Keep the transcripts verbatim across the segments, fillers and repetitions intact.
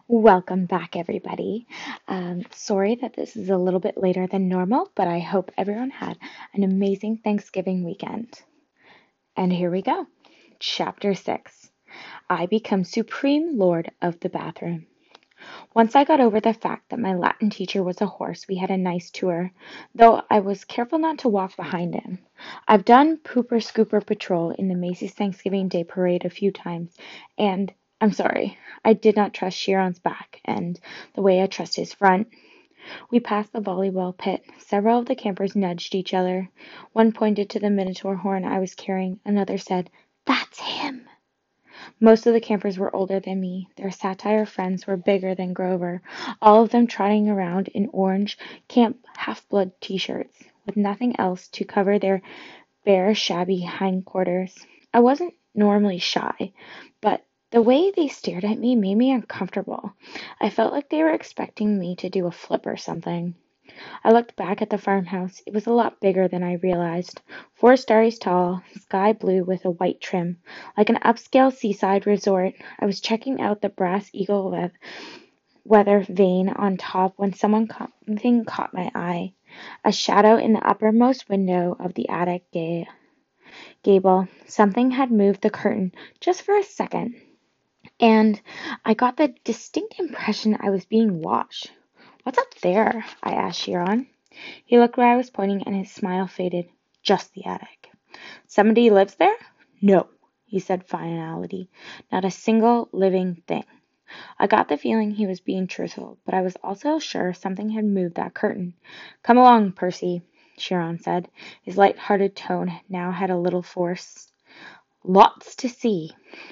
Welcome back, everybody. Um, sorry that this is a little bit later than normal, but I hope everyone had an amazing Thanksgiving weekend. And here we go. Chapter six. I become Supreme Lord of the Bathroom. Once I got over the fact that my Latin teacher was a horse, we had a nice tour, though I was careful not to walk behind him. I've done Pooper Scooper Patrol in the Macy's Thanksgiving Day Parade a few times, and I'm sorry, I did not trust Chiron's back and the way I trust his front. We passed the volleyball pit. Several of the campers nudged each other. One pointed to the Minotaur horn I was carrying. Another said, "That's him." Most of the campers were older than me. Their satire friends were bigger than Grover, all of them trotting around in orange Camp Half-Blood t-shirts, with nothing else to cover their bare, shabby hindquarters. I wasn't normally shy, but the way they stared at me made me uncomfortable. I felt like they were expecting me to do a flip or something. I looked back at the farmhouse. It was a lot bigger than I realized. Four stories tall, sky blue with a white trim. Like an upscale seaside resort, I was checking out the brass eagle we- weather vane on top when someone something caught my eye. A shadow in the uppermost window of the attic ga- gable. Something had moved the curtain just for a second, and I got the distinct impression I was being watched. "What's up there?" I asked Chiron. He looked where I was pointing, and his smile faded. "Just the attic." "Somebody lives there?" "No," he said finality. "Not a single living thing." I got the feeling he was being truthful, but I was also sure something had moved that curtain. "Come along, Percy," Chiron said. His light-hearted tone now had a little force. "Lots to see."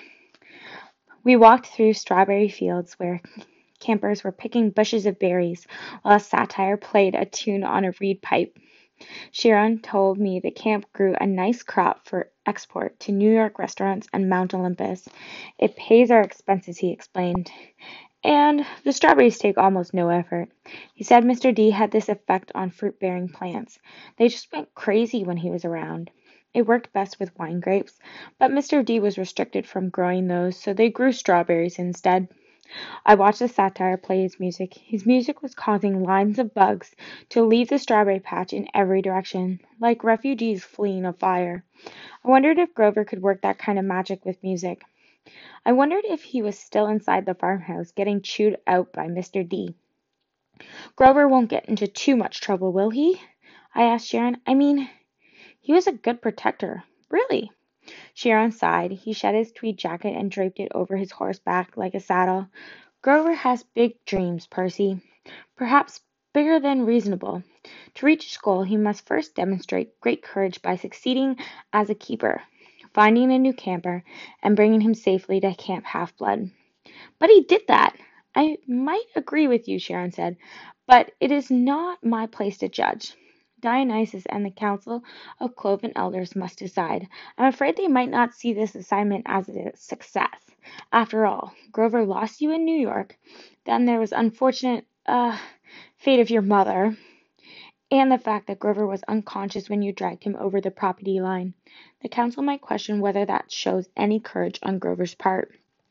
We walked through strawberry fields where campers were picking bushes of berries while a satyr played a tune on a reed pipe. Chiron told me the camp grew a nice crop for export to New York restaurants and Mount Olympus. "It pays our expenses," he explained. "And the strawberries take almost no effort." He said Mister D had this effect on fruit-bearing plants. They just went crazy when he was around. It worked best with wine grapes, but Mister D was restricted from growing those, so they grew strawberries instead. I watched the satyr play his music. His music was causing lines of bugs to leave the strawberry patch in every direction, like refugees fleeing a fire. I wondered if Grover could work that kind of magic with music. I wondered if he was still inside the farmhouse, getting chewed out by Mister D. "Grover won't get into too much trouble, will he?" I asked Sharon. "I mean, he was a good protector." "Really?" Sharon sighed. He shed his tweed jacket and draped it over his horseback like a saddle. "Grover has big dreams, Percy. Perhaps bigger than reasonable. To reach his goal, he must first demonstrate great courage by succeeding as a keeper, finding a new camper, and bringing him safely to Camp Half-Blood." "But he did that." "I might agree with you," Sharon said, "but it is not my place to judge. Dionysus and the Council of Cloven Elders must decide. I'm afraid they might not see this assignment as a success. After all, Grover lost you in New York. Then there was unfortunate, uh, fate of your mother, and the fact that Grover was unconscious when you dragged him over the property line. The Council might question whether that shows any courage on Grover's part."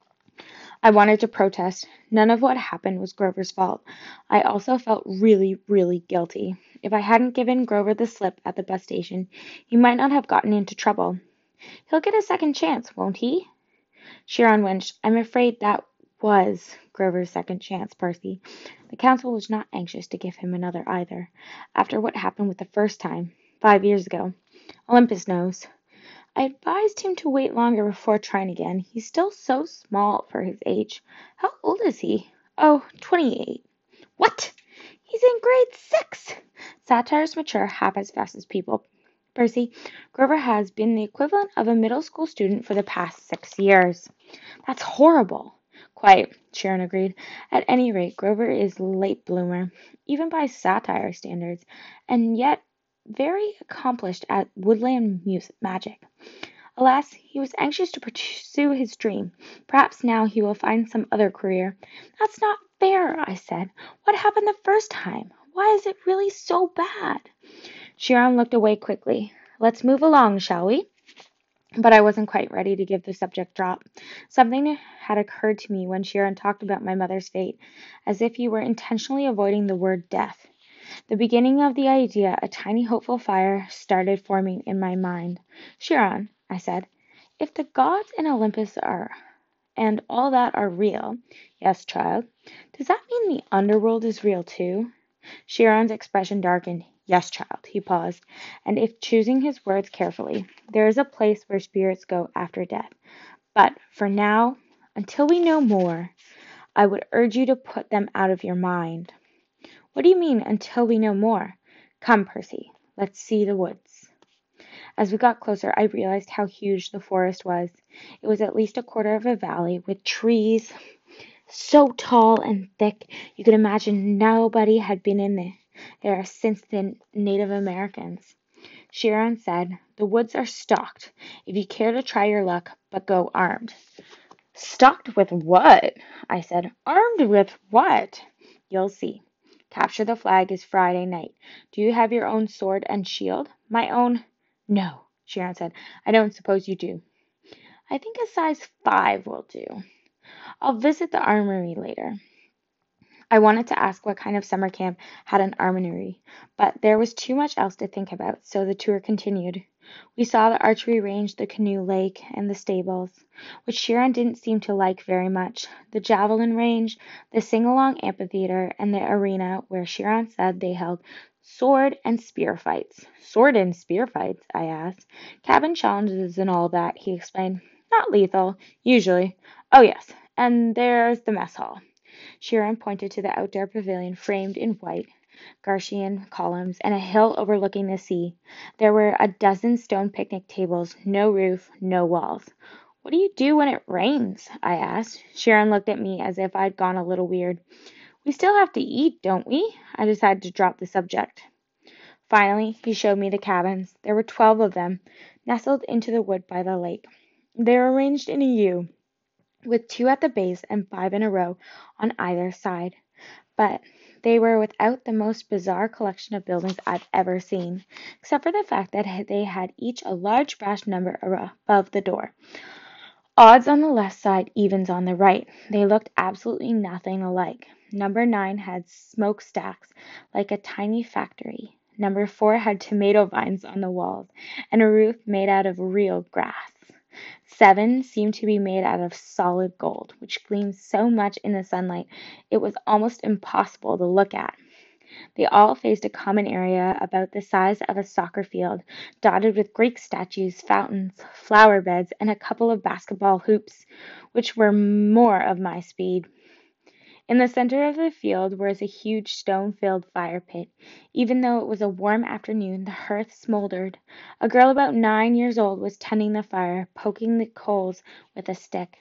I wanted to protest. None of what happened was Grover's fault. I also felt really, really guilty. If I hadn't given Grover the slip at the bus station, he might not have gotten into trouble. "He'll get a second chance, won't he?" Chiron winced. "I'm afraid that was Grover's second chance, Percy. The council was not anxious to give him another either, after what happened with the first time, five years ago. Olympus knows. I advised him to wait longer before trying again. He's still so small for his age. How old is he?" "Oh, twenty-eight." "What? He's in grade six." Satyrs mature half as fast as people, Percy. Grover has been the equivalent of a middle school student for the past six years. "That's horrible." "Quite," Sharon agreed. "At any rate, Grover is late bloomer, even by satire standards, and yet very accomplished at woodland music magic. Alas, he was anxious to pursue his dream. Perhaps now he will find some other career." "That's not fair," I said. "What happened the first time? Why is it really so bad?" Chiron looked away quickly. "Let's move along, shall we?" But I wasn't quite ready to give the subject drop. Something had occurred to me when Sharon talked about my mother's fate, as if you were intentionally avoiding the word death. The beginning of the idea, a tiny hopeful fire, started forming in my mind. Sharon, I said, if the gods in Olympus are and all that are real, yes, child, does that mean the underworld is real too? Chiron's expression darkened. Yes, child, he paused, and if choosing his words carefully, there is a place where spirits go after death. But for now, until we know more, I would urge you to put them out of your mind. What do you mean, until we know more? Come, Percy, let's see the woods. As we got closer, I realized how huge the forest was. It was at least a quarter of a valley, with trees so tall and thick you could imagine nobody had been in there since the Native Americans. Chiron said, the woods are stocked, if you care to try your luck, but go armed. Stocked with what? I said. Armed with what? You'll see. Capture the flag is Friday night. Do you have your own sword and shield? My own? No, Chiron said. I don't suppose you do. I think a size five will do. I'll visit the armory later. I wanted to ask what kind of summer camp had an armory, but there was too much else to think about, so the tour continued. We saw the archery range, the canoe lake, and the stables, which Chiron didn't seem to like very much, the javelin range, the sing-along amphitheater, and the arena where Chiron said they held sword and spear fights. Sword and spear fights? I asked. Cabin challenges and all that, he explained. Not lethal, usually. Oh yes, and there's the mess hall. Chiron pointed to the outdoor pavilion framed in white Garcian columns and a hill overlooking the sea. There were a dozen stone picnic tables, no roof, no walls. What do you do when it rains? I asked. Chiron looked at me as if I'd gone a little weird. We still have to eat, don't we? I decided to drop the subject. Finally, he showed me the cabins. There were twelve of them, nestled into the wood by the lake. They were arranged in a U, with two at the base and five in a row on either side. But they were without the most bizarre collection of buildings I've ever seen, except for the fact that they had each a large brass number above the door. Odds on the left side, evens on the right. They looked absolutely nothing alike. Number nine had smokestacks like a tiny factory. Number four had tomato vines on the walls and a roof made out of real grass. Seven seemed to be made out of solid gold, which gleamed so much in the sunlight it was almost impossible to look at. They all faced a common area about the size of a soccer field, dotted with Greek statues, fountains, flower beds, and a couple of basketball hoops, which were more of my speed. In the center of the field was a huge stone-filled fire pit. Even though it was a warm afternoon, the hearth smoldered. A girl about nine years old was tending the fire, poking the coals with a stick.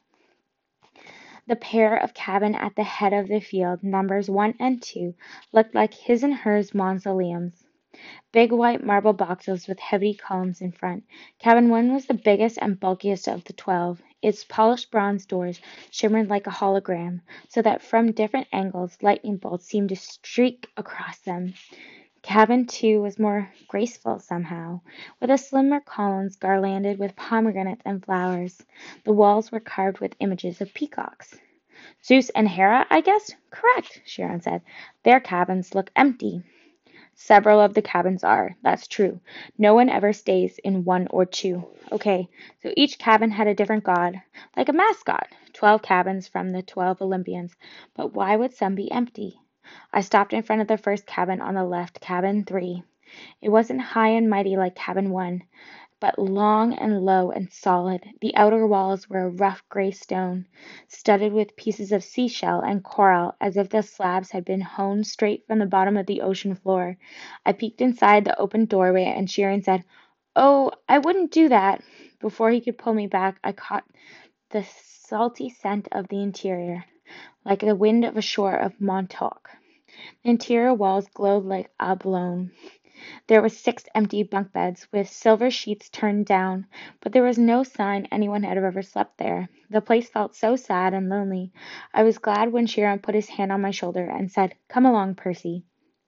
The pair of cabin at the head of the field, numbers one and two, looked like his and hers mausoleums. Big white marble boxes with heavy columns in front. Cabin one was the biggest and bulkiest of the twelve. Its polished bronze doors shimmered like a hologram, so that from different angles lightning bolts seemed to streak across them. Cabin two was more graceful somehow, with a slimmer columns garlanded with pomegranates and flowers. The walls were carved with images of peacocks. Zeus and Hera, I guess? Correct, Chiron said. Their cabins look empty. Several of the cabins are, that's true. No one ever stays in one or two. Okay, so each cabin had a different god, like a mascot. Twelve cabins from the twelve Olympians. But why would some be empty? I stopped in front of the first cabin on the left, cabin three. It wasn't high and mighty like cabin one, but long and low and solid. The outer walls were of rough gray stone, studded with pieces of seashell and coral, as if the slabs had been hewn straight from the bottom of the ocean floor. I peeked inside the open doorway, and Chiron said, "Oh, I wouldn't do that." Before he could pull me back, I caught the salty scent of the interior, like the wind of a shore of Montauk. The interior walls glowed like oblong. There were six empty bunk beds, with silver sheets turned down, but there was no sign anyone had ever slept there. The place felt so sad and lonely. I was glad when Chiron put his hand on my shoulder and said, "Come along, Percy."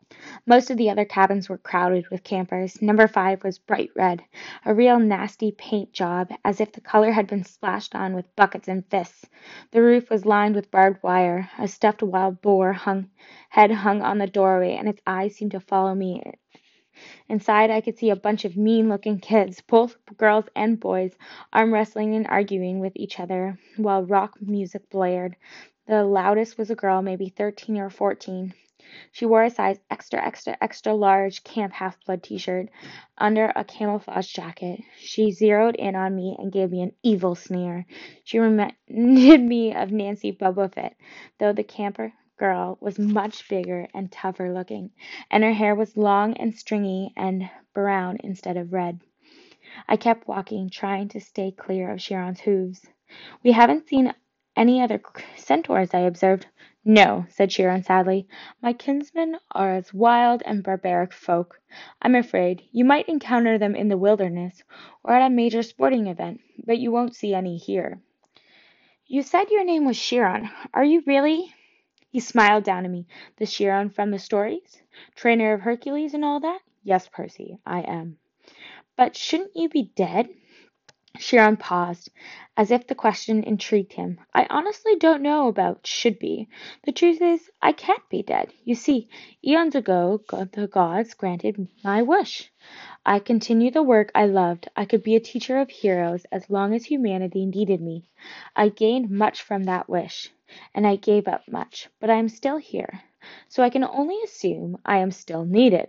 Most of the other cabins were crowded with campers. Number five was bright red, a real nasty paint job, as if the color had been splashed on with buckets and fists. The roof was lined with barbed wire. A stuffed wild boar hung, head hung on the doorway, and its eyes seemed to follow me. Inside, I could see a bunch of mean-looking kids, both girls and boys, arm wrestling and arguing with each other, while rock music blared. The loudest was a girl, maybe thirteen or fourteen. She wore a size extra, extra, extra large Camp Half-Blood t-shirt under a camouflage jacket. She zeroed in on me and gave me an evil sneer. She reminded me of Nancy Bubblefoot, though the camper girl was much bigger and tougher looking, and her hair was long and stringy and brown instead of red. I kept walking, trying to stay clear of Chiron's hooves. We haven't seen any other centaurs, I observed. No, said Chiron sadly. My kinsmen are as wild and barbaric folk. I'm afraid you might encounter them in the wilderness or at a major sporting event, but you won't see any here. You said your name was Chiron. Are you really? He smiled down at me. The Chiron from the stories? Trainer of Hercules and all that? Yes, Percy, I am. But shouldn't you be dead? Chiron paused, as if the question intrigued him. I honestly don't know about should be. The truth is, I can't be dead. You see, eons ago, God, the gods granted my wish. I continue the work I loved. I could be a teacher of heroes as long as humanity needed me. I gained much from that wish, and I gave up much, but I am still here, so I can only assume I am still needed.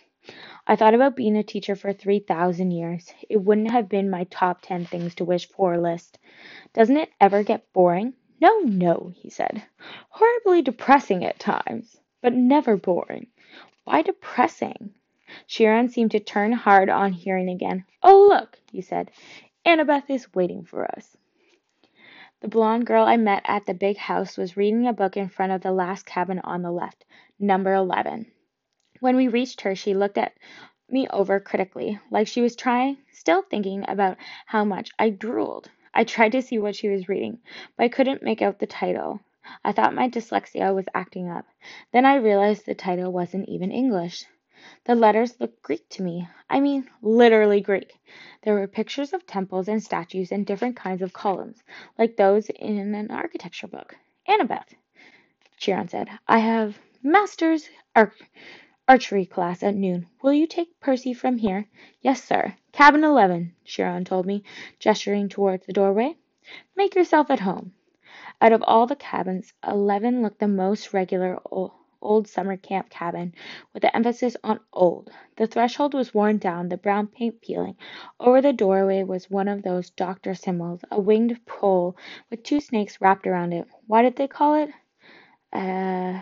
I thought about being a teacher for three thousand years. It wouldn't have been my top ten things to wish for list. Doesn't it ever get boring? No, no, he said. Horribly depressing at times, but never boring. Why depressing? Chiron seemed to turn hard on hearing again. Oh, look, he said. Annabeth is waiting for us. The blonde girl I met at the big house was reading a book in front of the last cabin on the left, number eleven. When we reached her, she looked at me over critically, like she was trying, still thinking about how much I drooled. I tried to see what she was reading, but I couldn't make out the title. I thought my dyslexia was acting up. Then I realized the title wasn't even English. The letters looked Greek to me. I mean, literally Greek. There were pictures of temples and statues and different kinds of columns, like those in an architecture book. Annabeth, Chiron said, I have master's arch archery class at noon. Will you take Percy from here? Yes, sir. Cabin eleven, Chiron told me, gesturing towards the doorway. Make yourself at home. Out of all the cabins, eleven looked the most regular old, old summer camp cabin, with the emphasis on old. The threshold was worn down, the brown paint peeling. Over the doorway was one of those doctor symbols, a winged pole with two snakes wrapped around it. Why did they call it? Uh,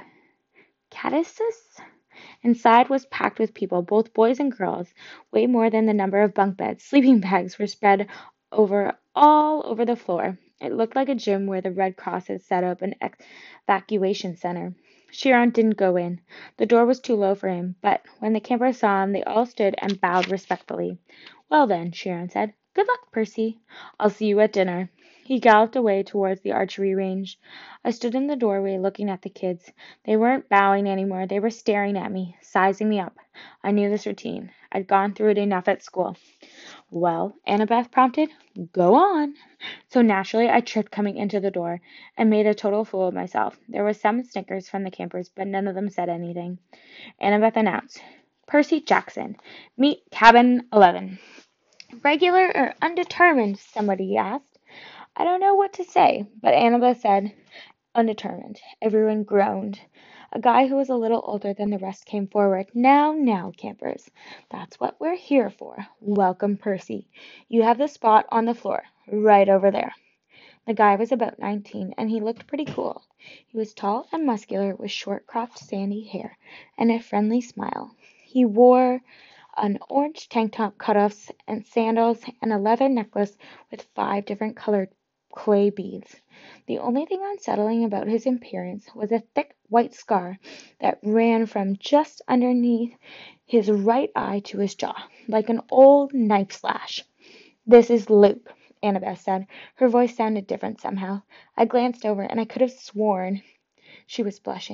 Caduceus? Inside was packed with people, both boys and girls, way more than the number of bunk beds. Sleeping bags were spread over all over the floor. It looked like a gym where the Red Cross had set up an evacuation center. Chiron didn't go in. The door was too low for him, but when the campers saw him, they all stood and bowed respectfully. Well then, Chiron said, good luck, Percy. I'll see you at dinner. He galloped away towards the archery range. I stood in the doorway looking at the kids. They weren't bowing anymore. They were staring at me, sizing me up. I knew this routine. I'd gone through it enough at school. Well, Annabeth prompted, go on. So naturally, I tripped coming into the door and made a total fool of myself. There was some snickers from the campers, but none of them said anything. Annabeth announced, Percy Jackson, meet cabin eleven. Regular or undetermined, somebody asked. I don't know what to say, but Annabeth said, undetermined. Everyone groaned. A guy who was a little older than the rest came forward. Now, now, campers. That's what we're here for. Welcome, Percy. You have the spot on the floor, right over there. The guy was about nineteen, and he looked pretty cool. He was tall and muscular, with short cropped sandy hair and a friendly smile. He wore an orange tank top cutoffs and sandals and a leather necklace with five different colored clay beads. The only thing unsettling about his appearance was a thick white scar that ran from just underneath his right eye to his jaw, like an old knife slash. This is Luke, Annabeth said. Her voice sounded different somehow. I glanced over, and I could have sworn she was blushing.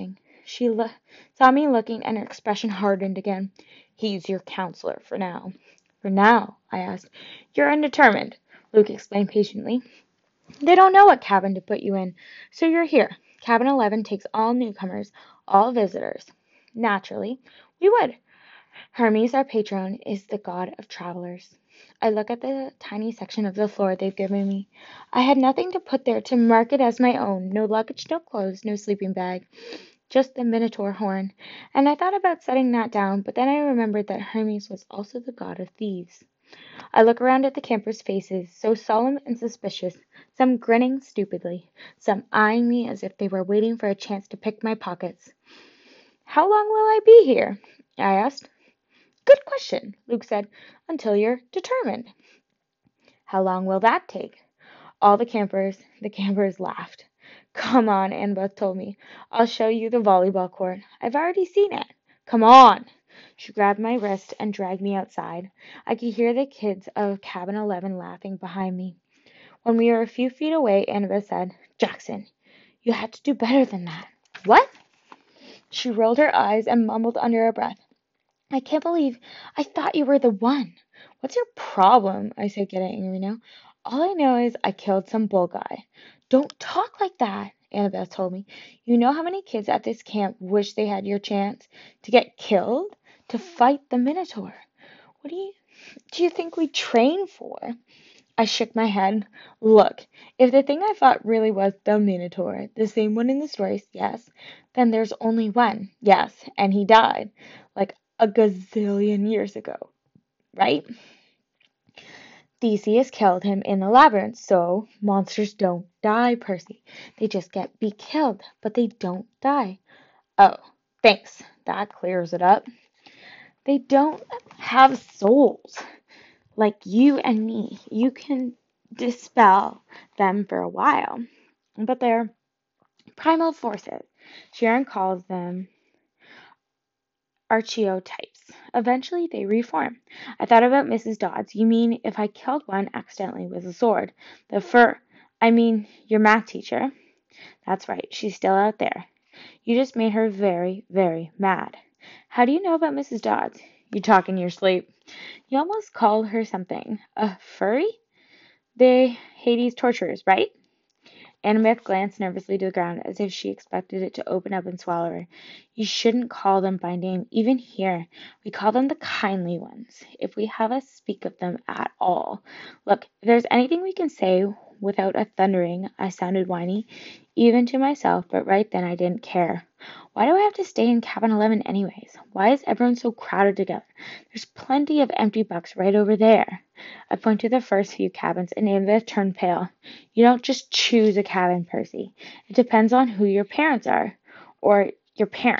She lo- saw me looking, and her expression hardened again. He's your counselor for now. For now? I asked. You're undetermined, Luke explained patiently. They don't know what cabin to put you in, so you're here. Cabin eleven takes all newcomers, all visitors. Naturally, we would. Hermes, our patron, is the god of travelers. I look at the tiny section of the floor they've given me. I had nothing to put there to mark it as my own. No luggage, no clothes, no sleeping bag. Just the Minotaur horn. And I thought about setting that down, but then I remembered that Hermes was also the god of thieves. I look around at the campers' faces, so solemn and suspicious, some grinning stupidly, some eyeing me as if they were waiting for a chance to pick my pockets. How long will I be here? I asked. Good question, Luke said, until you're determined. How long will that take? All the campers, the campers laughed. Come on, Annabeth told me. I'll show you the volleyball court. I've already seen it. Come on. She grabbed my wrist and dragged me outside. I could hear the kids of Cabin eleven laughing behind me. When we were a few feet away, Annabeth said, Jackson, you had to do better than that. What? She rolled her eyes and mumbled under her breath. I can't believe I thought you were the one. What's your problem? I said, getting angry now. All I know is I killed some bull guy. Don't talk like that, Annabeth told me. You know how many kids at this camp wish they had your chance to get killed? To fight the Minotaur. What do you do you think we train for? I shook my head. Look, if the thing I fought really was the Minotaur, the same one in the stories, yes, then there's only one, yes, and he died, like a gazillion years ago, right? Theseus killed him in the labyrinth, so monsters don't die, Percy. They just get be killed, but they don't die. Oh, thanks. That clears it up. They don't have souls like you and me. You can dispel them for a while, but they're primal forces. Sharon calls them archetypes. Eventually, they reform. I thought about Missus Dodds. You mean if I killed one accidentally with a sword? The fur. I mean, your math teacher. That's right. She's still out there. You just made her very, very mad. How do you know about Missus Dodds? You talk in your sleep. You almost called her something. A furry? The Hades torturers, right? Annabeth glanced nervously to the ground, as if she expected it to open up and swallow her. You shouldn't call them by name. Even here, we call them the kindly ones, if we have us speak of them at all. Look, if there's anything we can say without a thundering, I sounded whiny, even to myself, but right then I didn't care. Why do I have to stay in cabin eleven anyways? Why is everyone so crowded together? There's plenty of empty bucks right over there. I pointed to the first few cabins, and Annabeth turned pale. You don't just choose a cabin, Percy. It depends on who your parents are, or your parent.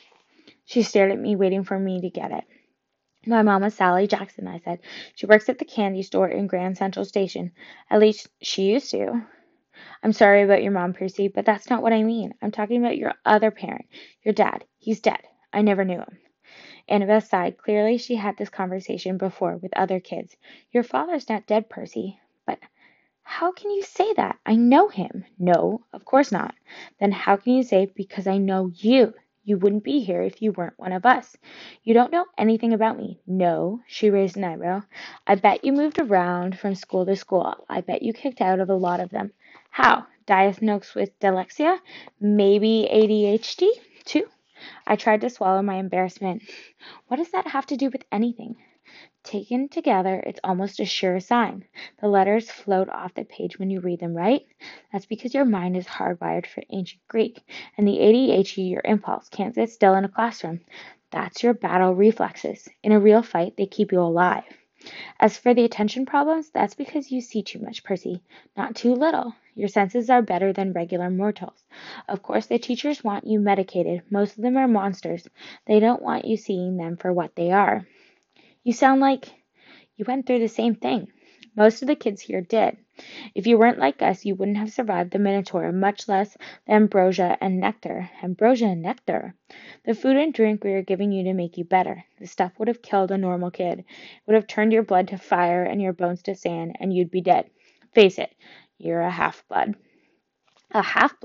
She stared at me, waiting for me to get it. My mom is Sally Jackson, I said. She works at the candy store in Grand Central Station. At least she used to. I'm sorry about your mom, Percy, but that's not what I mean. I'm talking about your other parent, your dad. He's dead. I never knew him. Annabeth sighed. Clearly she had this conversation before with other kids. Your father's not dead, Percy. But how can you say that? I know him. No, of course not. Then how can you say because I know you? You wouldn't be here if you weren't one of us. You don't know anything about me. No, she raised an eyebrow. I bet you moved around from school to school. I bet you kicked out of a lot of them. How? Diagnosed with dyslexia? Maybe A D H D, too? I tried to swallow my embarrassment. What does that have to do with anything? Taken together, it's almost a sure sign. The letters float off the page when you read them, right? That's because your mind is hardwired for ancient Greek, and the A D H D, your impulse, can't sit still in a classroom. That's your battle reflexes. In a real fight, they keep you alive. As for the attention problems, that's because you see too much, Percy. Not too little. Your senses are better than regular mortals. Of course, the teachers want you medicated. Most of them are monsters. They don't want you seeing them for what they are. You sound like you went through the same thing. Most of the kids here did. If you weren't like us, you wouldn't have survived the Minotaur, much less the ambrosia and nectar. Ambrosia and nectar. The food and drink we are giving you to make you better. The stuff would have killed a normal kid. It would have turned your blood to fire and your bones to sand, and you'd be dead. Face it, you're a half-blood. A half-blood?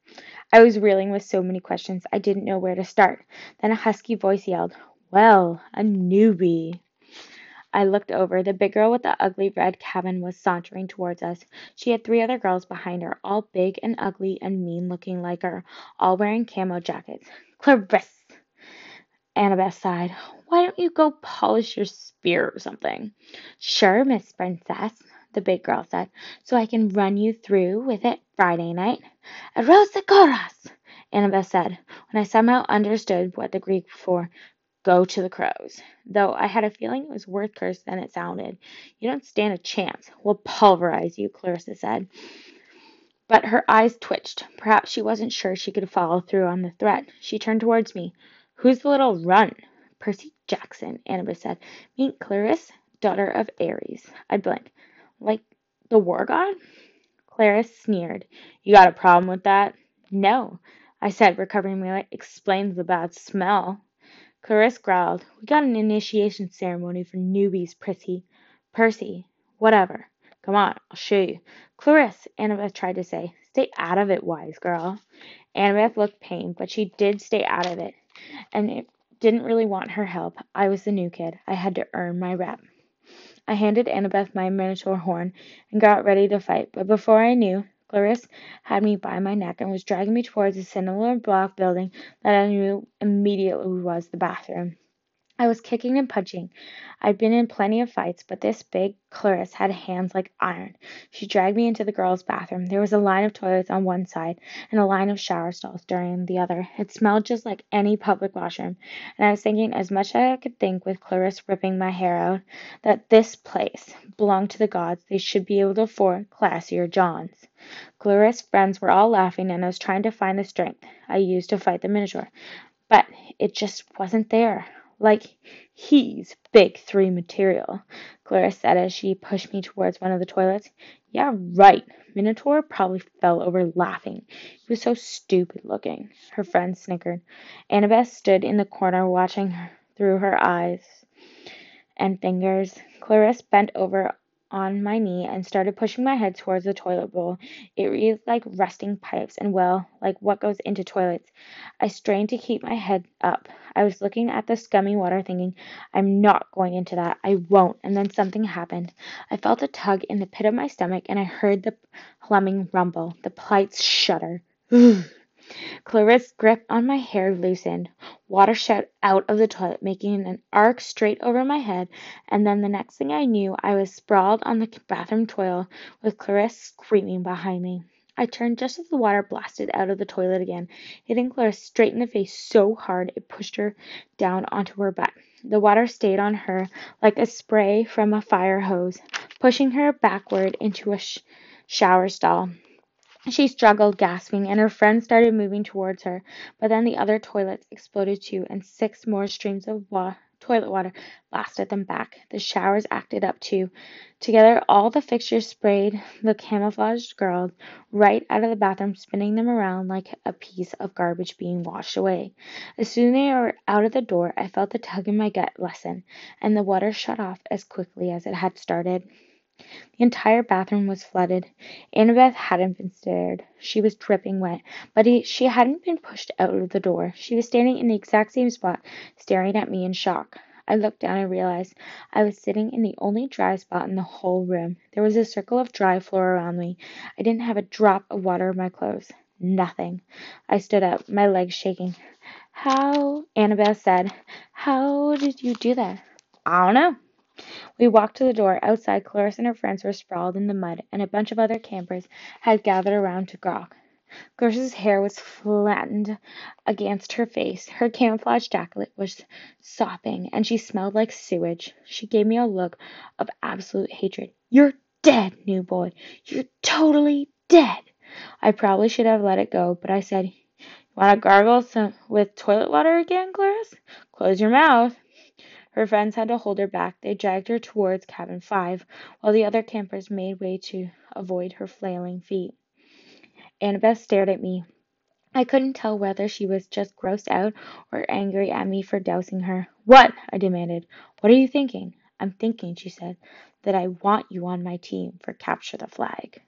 I was reeling with so many questions I didn't know where to start. Then a husky voice yelled, "Well, a newbie." I looked over. The big girl with the ugly red cabin was sauntering towards us. She had three other girls behind her, all big and ugly and mean looking like her, all wearing camo jackets. "Clarisse," Annabeth sighed. "Why don't you go polish your spear or something?" "Sure, Miss Princess," the big girl said, "so I can run you through with it Friday night." "Arosikoros," Annabeth said, when I somehow understood what the Greek for "go to the crows," though I had a feeling it was worse cursed than it sounded. "You don't stand a chance. We'll pulverize you," Clarissa said. But her eyes twitched. Perhaps she wasn't sure she could follow through on the threat. She turned towards me. "Who's the little runt?" "Percy Jackson," Annabeth said. "Meet Clarisse, daughter of Ares." I blinked. "Like the war god?" Clarisse sneered. "You got a problem with that?" "No," I said, recovering my light. "Explains the bad smell." Clarisse growled. "We got an initiation ceremony for newbies, Prissy. Percy. Whatever. Come on, I'll show you." "Clarisse," Annabeth tried to say. "Stay out of it, wise girl." Annabeth looked pained, but she did stay out of it, and it didn't really want her help. I was the new kid. I had to earn my rep. I handed Annabeth my miniature horn and got ready to fight, but before I knew, Clarisse had me by my neck and was dragging me towards a cinder block building that I knew immediately was the bathroom. I was kicking and punching. I'd been in plenty of fights, but this big Clarisse had hands like iron. She dragged me into the girls' bathroom. There was a line of toilets on one side and a line of shower stalls during the other. It smelled just like any public washroom, and I was thinking as much as I could think with Clarisse ripping my hair out, that this place belonged to the gods. They should be able to afford classier Johns. Clarisse's friends were all laughing, and I was trying to find the strength I used to fight the Minotaur, but it just wasn't there. "Like he's big three material," Clarisse said as she pushed me towards one of the toilets. "Yeah, right. Minotaur probably fell over laughing. He was so stupid looking." Her friends snickered. Annabeth stood in the corner watching her through her eyes and fingers. Clarisse bent over on my knee and started pushing my head towards the toilet bowl. It reeked like rusting pipes and, well, like what goes into toilets. I strained to keep my head up. I was looking at the scummy water thinking, "I'm not going into that. I won't." And then something happened. I felt a tug in the pit of my stomach and I heard the plumbing rumble, the pipes shudder. Clarisse's grip on my hair loosened. Water shot out of the toilet, making an arc straight over my head, and then the next thing I knew, I was sprawled on the bathroom toilet with Clarisse screaming behind me. I turned just as the water blasted out of the toilet again, hitting Clarisse straight in the face so hard it pushed her down onto her butt. The water stayed on her like a spray from a fire hose, pushing her backward into a sh- shower stall. She struggled, gasping, and her friends started moving towards her, but then the other toilets exploded too, and six more streams of wa- toilet water blasted them back. The showers acted up too. Together, all the fixtures sprayed the camouflaged girls right out of the bathroom, spinning them around like a piece of garbage being washed away. As soon as they were out of the door, I felt the tug in my gut lessen, and the water shut off as quickly as it had started. The entire bathroom was flooded. Annabeth hadn't been scared. She was dripping wet, but he, she hadn't been pushed out of the door. She was standing in the exact same spot, staring at me in shock. I looked down and realized I was sitting in the only dry spot in the whole room. There was a circle of dry floor around me. I didn't have a drop of water in my clothes. Nothing. I stood up, my legs shaking. "How?" Annabeth said. "How did you do that?" "I don't know." We walked to the door. Outside, Clarisse and her friends were sprawled in the mud, and a bunch of other campers had gathered around to grok. Clarisse's hair was flattened against her face. Her camouflage jacket was sopping, and she smelled like sewage. She gave me a look of absolute hatred. "You're dead, new boy. You're totally dead." I probably should have let it go, but I said, "You want to gargle some with toilet water again, Clarisse? Close your mouth." Her friends had to hold her back. They dragged her towards cabin five, while the other campers made way to avoid her flailing feet. Annabeth stared at me. I couldn't tell whether she was just grossed out or angry at me for dousing her. "What?" I demanded. "What are you thinking?" "I'm thinking," she said, "that I want you on my team for Capture the Flag."